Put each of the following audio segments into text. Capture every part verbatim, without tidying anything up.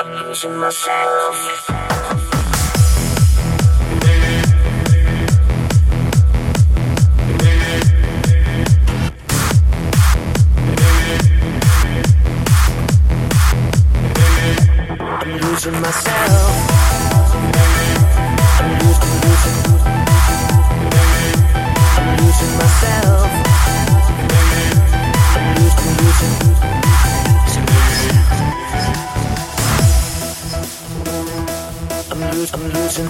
losing myself. I'm losing myself. I'm losing, losing. I'm losing myself. I'm losing, losing. I'm losing, I'm losing.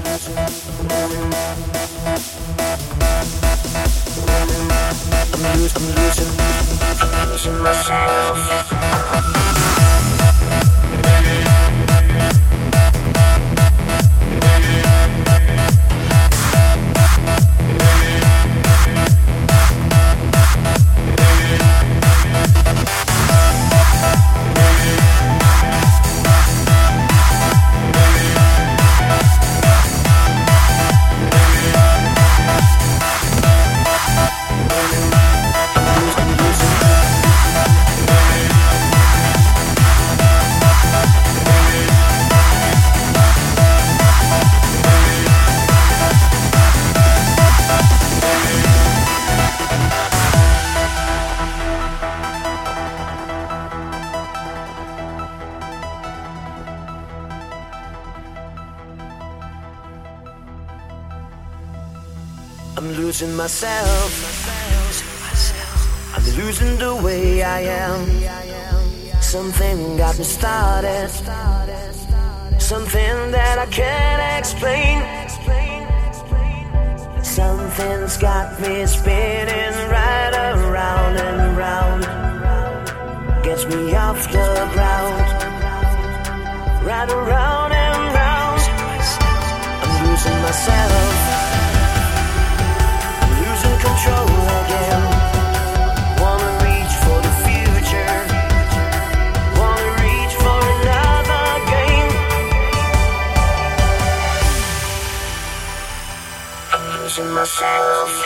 I'm losing, I'm losing. I'm losing myself. I'm losing myself. I'm losing the way I am. Something got me started. Something that I can't explain. Something's got me spinning right around and around. Gets me off the ground. Right around and round. I'm losing myself. Control again. Wanna reach for the future. Wanna reach for another game. I'm losing myself.